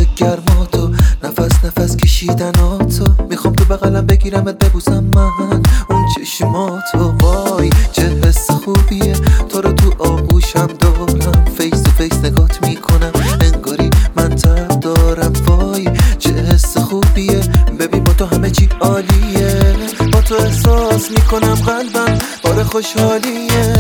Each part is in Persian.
گرماتو، نفس کشیدناتو. میخوام تو بغلم بگیرمت ببوسم من اون چشماتو. وای چه حس خوبیه تو رو تو آغوشم دارم. فیس تو فیس نگات میکنم انگاری من تب دارم. وای چه حس خوبیه ببین با تو همه چی عالیه. با تو احساس میکنم قلبم بار خوشحالیه.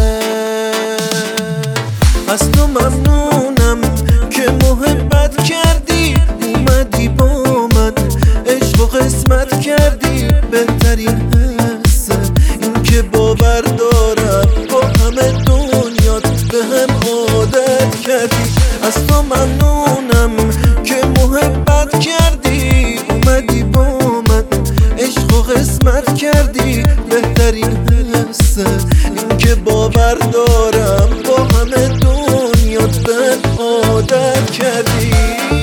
از تو ممنونم که محبت کردی، اومدی با من عشق و قسمت کردی. بهترین حسه این که باور دارم با همه دنیات به هم عادت کردی. از تو ممنونم که محبت کردی، اومدی با من عشق و قسمت کردی. بهترین حسه این که باور دارم با همه دنیات به هم عادت کردی.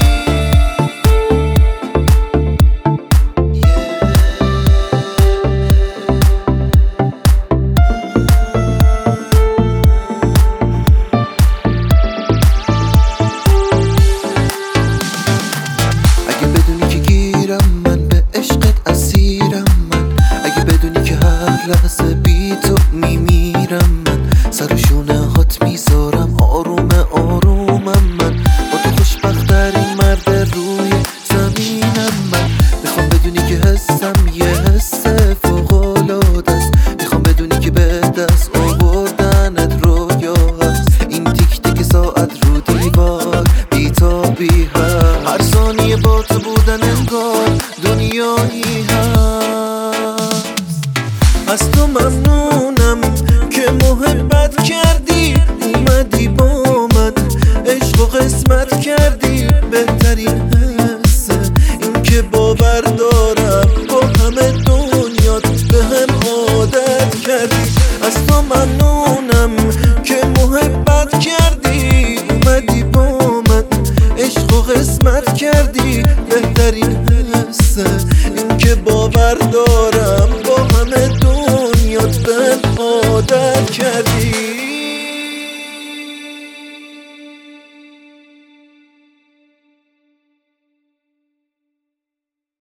لحظه بی تو میمیرم من، سر شونه هات میذارم آرومم من. با تو خوشبخت‌ترین مرد روی زمینم من. میخوام بدونی که حسم یه حس فوق‌العاده است. میخوام بدونی که به دست آوردنت رویا هست. این تیک تیک ساعت رو دیوار بی‌تابی هست. هر ثانیه با تو بودن انگار دنیایی هست. از تو ممنونم که محبت کردی، اومدی با من عشق و قسمت کردی. بهترین حسه این که باور دارم با همه دنیات به هم عادت کردی. از تو ممنونم که محبت کردی، اومدی با من عشق و قسمت کردی. بهترین حسه این که باور دارم با همه دنیات